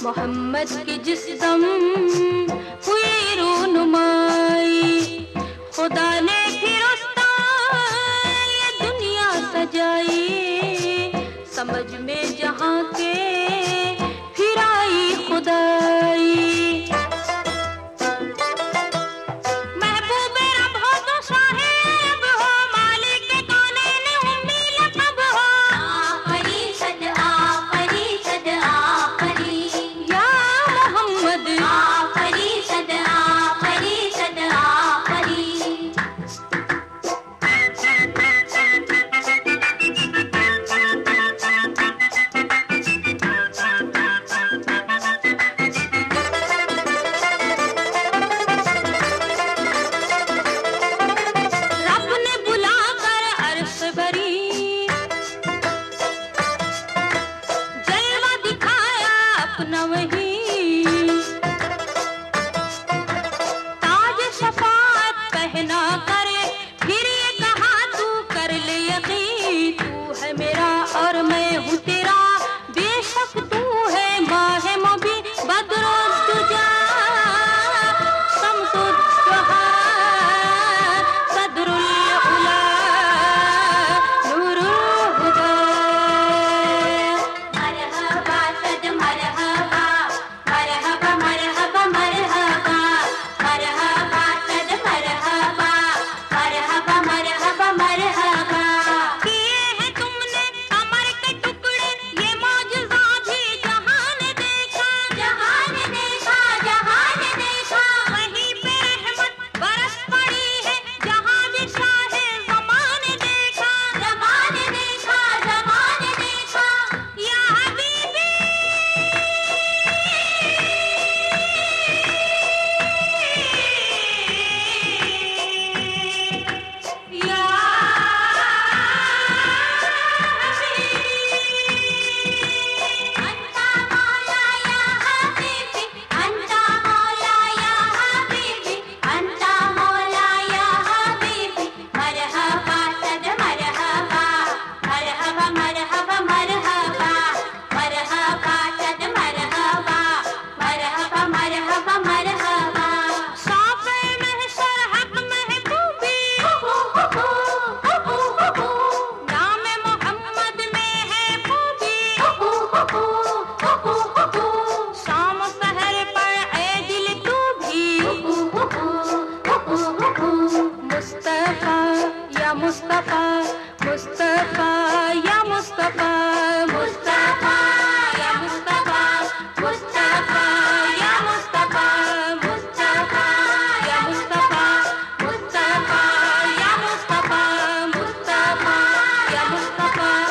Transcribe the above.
मोहम्मद की जिस दम हुई रूनुमाई, खुदा ने फिर उस ये दुनिया सजाई, समझ में जहां के फिर आई खुदाई। ताज शफाअत पहना करे, फिर ये कहा तू कर ले यकीन, तू है मेरा और मैं हूँ तेरा, बेशक तू है माहे मुबी बदरुद्दुजा शम्सुद्दुहा सदरुल उला नूरुल हुदा। मरहबा सद मरहबा मरहबा मरहबा मरहबा मरहबा सद मरहबा मरहबा मरहबा मरहबा। किए हैं तुमने कमर के टुकड़े, ये मौजज़ा भी जहां ने देखा, जहां ने देखा, जहां ने देखा। वहीं पे रहमत बरस पड़ी है, जहां भी शाहे ज़माने देखा, ज़माने देखा, ज़माने देखा। या हबीबी या अंता मौला या हबीबी, अंता मौला या हबीबी, अंता मौला या हबीबी। मरहबा सद मरहबा मरहबा मरहबा मरहबा मरहबा सद मरहबा मरहबा मरहबा मरहबा। साफ़े महशर हक महबूबी, नाम मोहम्मद में है खूबी, शाम सहर पर ए दिल तू भी, मुस्तफा या मुस्तफा, मुस्तफा या मुस्तफा, मुस्तफा या मुस्तफा, मुस्तफा या मुस्तफा, मुस्तफा या मुस्तफा, मुस्तफा या मुस्तफा, मुस्तफा या मुस्तफा।